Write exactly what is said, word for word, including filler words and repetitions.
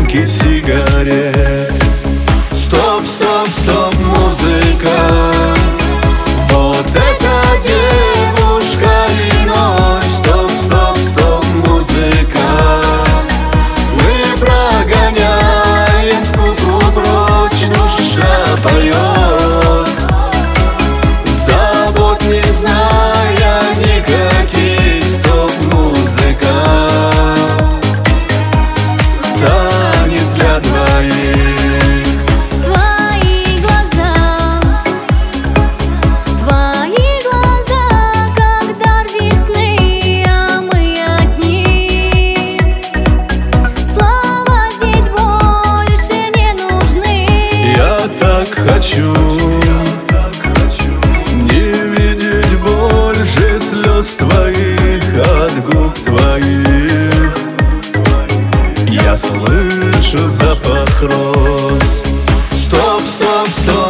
коробки сигарет. Стоп, стоп, стоп, музыка, вот это девушка и ночь. Стоп, стоп, стоп, музыка, мы прогоняем скуку прочь. Душа поет, забот не зная никаких. Стоп, музыка, танец для двоих. Хочу не видеть больше слез твоих от губ твоих. Я слышу запах роз. Стоп, стоп, стоп.